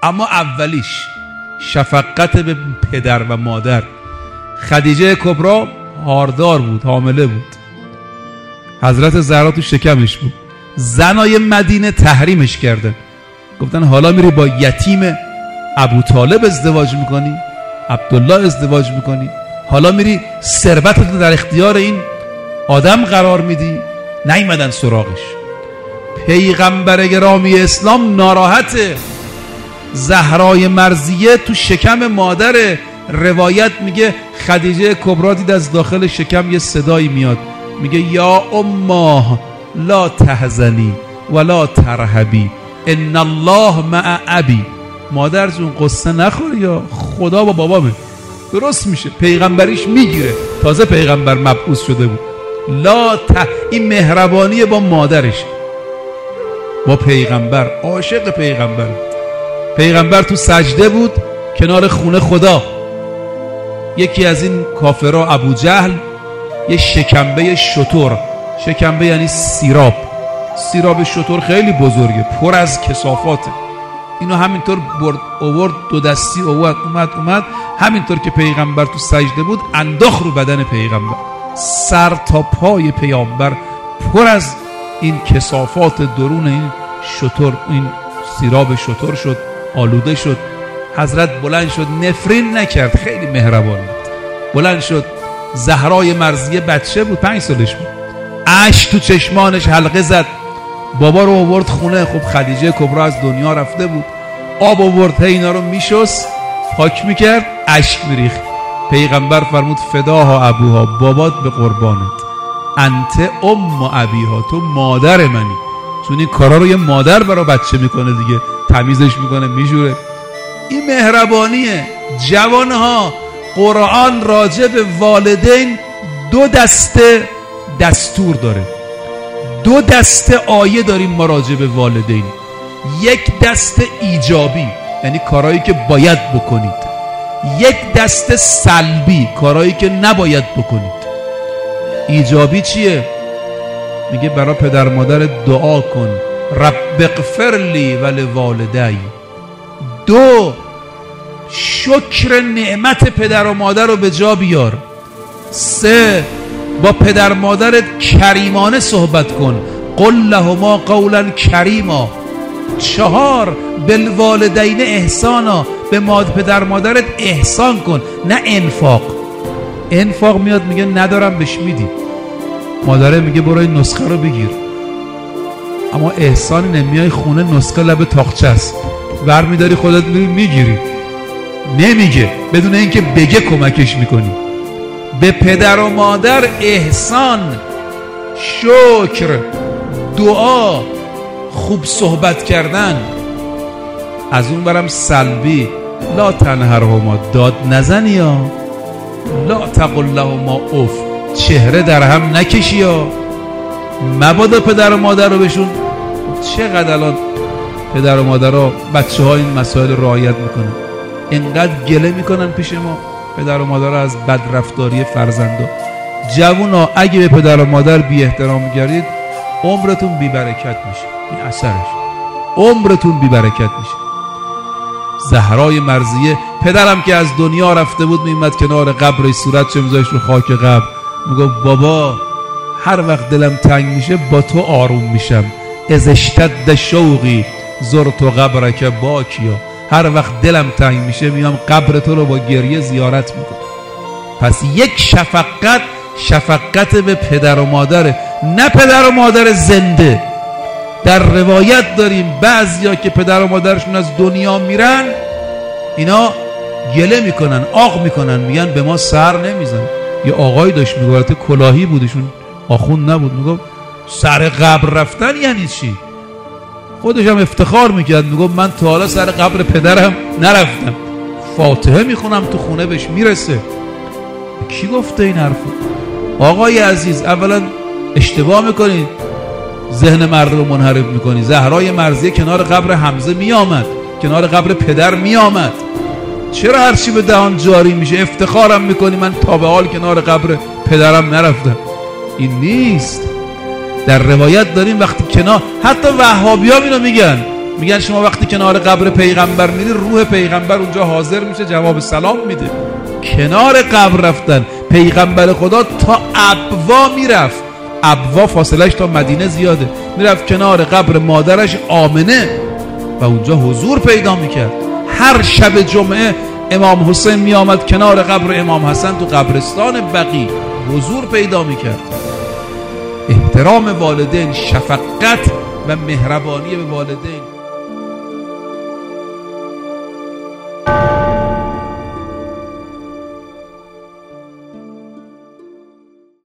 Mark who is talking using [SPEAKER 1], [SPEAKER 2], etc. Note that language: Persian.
[SPEAKER 1] اما اولیش شفقت به پدر و مادر. خدیجه کبرا هاردار بود، حامله بود، حضرت زهرا تو شکمش بود. زنای مدینه تحریمش کردن، گفتن حالا میری با یتیم ابو طالب ازدواج میکنی، عبدالله ازدواج میکنی، حالا میری ثروتت در اختیار این آدم قرار میدی. نیومدن سراغش. پیغمبر گرامی اسلام ناراحته. زهرای مرضیه تو شکم مادر. روایت میگه خدیجه کبرا دید از داخل شکم یه صدایی میاد، میگه یا اماه لا تحزنی ولا ترهبی ان الله مع ابی. مادر جون قصه نخوری، یا خدا با بابامه. درست میشه، پیغمبریش میگیره، تازه پیغمبر مبعوث شده بود. این مهربانی با مادرش، با پیغمبر، عاشق پیغمبر. پیغمبر تو سجده بود کنار خونه خدا. یکی از این کافرها ابو جهل یه شکمبه شتر، شکمبه یعنی سیراب، سیراب شتر خیلی بزرگه، پر از کثافاته. اینو همینطور آورد دو دستی اومد همینطور که پیغمبر تو سجده بود انداخت رو بدن پیغمبر. سر تا پای پیغمبر پر از این کثافات درون این شتر، این سیراب شتر شد، آلوده شد. حضرت بلند شد، نفرین نکرد، خیلی مهربان بود. بلند شد. زهرای مرضیه بچه بود، 5 سالش بود، اشک تو چشمانش حلقه زد. بابا رو آورد خونه. خب خدیجه کبرا از دنیا رفته بود. آب آورد، اینا رو میشست، پاک میکرد، اشک میریخت. پیغمبر فرمود فداها ابوها، بابات به قربانت، انت ام ابیها، تو مادر منی. چون این کارا رو یه مادر برای بچه میکنه دیگه، تمیزش میکنه، میجوره. این مهربانیه. جوانها، قرآن راجع به والدین 2 دسته دستور داره، 2 دسته آیه داریم ما راجع به والدین. یک دسته ایجابی، یعنی کارهایی که باید بکنید. یک دسته سلبی، کارهایی که نباید بکنید. ایجابی چیه؟ میگه برای پدر مادر دعا کن، رب اغفر لی ولوالدی. 2 شکر نعمت پدر و مادر رو به جا بیار. 3 با پدر مادرت کریمانه صحبت کن، قل لهما قولا کریما. 4 بالوالدین احسانا، به پدر مادرت احسان کن، نه انفاق. انفاق میاد میگه ندارم بهش میدی، مادره میگه برو این نسخه رو بگیر. اما احسان نمیای خونه، نسخه لب تاقچه است، برمیداری خودت میری میگیری. نمیگه، بدون اینکه بگه کمکش میکنی. به پدر و مادر احسان، شکر، دعا، خوب صحبت کردن. از اون برم سلبی، لا تنهرهما، داد نزنی، یا لا تقل لهما اف، چهره در هم نکشی، یا مبادا پدر و مادر رو بهشون. چقدر الان پدر و مادرها، بچه ها این مسائل رعایت میکنن، اینقدر گله میکنن پیش ما پدر و مادر از بدرفتاری فرزندا. جوونا اگه به پدر و مادر بی احترام گردید، عمرتون بی برکت میشه. این اثرش، عمرتون بی برکت میشه. زهرای مرضیه، پدرم که از دنیا رفته بود میومد کنار قبرش، صورتش میذاشت رو خاک قبر، میگفت بابا هر وقت دلم تنگ میشه با تو آروم میشم، از اشتد شوقی زرت و قبرک باکیا. هر وقت دلم تنگ میشه میام قبر تو رو با گریه زیارت میکنم. پس یک شفقت به پدر و مادره، نه پدر و مادر زنده. در روایت داریم بعضیا که پدر و مادرشون از دنیا میرن، اینا گله میکنن، آق میکنن، میگن به ما سر نمیزن. یه آقایی داشت میگفت، کلاهی بودشون، آخوند نبود، میگفت سر قبر رفتن یعنی چی؟ خودش هم افتخار میکرد، میگفت من تا حالا سر قبر پدرم نرفتم، فاتحه میخونم تو خونه بهش میرسه. کی گفته این حرفو؟ آقای عزیز، اولا اشتباه میکنید، ذهن مردم رو منحرف میکنی. زهرای مرضیه کنار قبر حمزه میامد، کنار قبر پدر میامد. چرا هرچی به دهان جاری میشه؟ افتخارم میکنی من تا به حال کنار قبر پدرم نرفتم. این نیست. در روایت داریم وقتی کنار، حتی وهابی ها اینو میگن، میگن شما وقتی کنار قبر پیغمبر میری روح پیغمبر اونجا حاضر میشه جواب سلام میده. کنار قبر رفتن پیغمبر خدا تا ابوا میرفت، ابوا فاصلش تا مدینه زیاده، میرفت کنار قبر مادرش آمنه و اونجا حضور پیدا میکرد. هر شب جمعه امام حسین میآمد کنار قبر امام حسن تو قبرستان بقیع حضور پیدا میکرد. احترام والدین، شفقت و مهربانی به والدین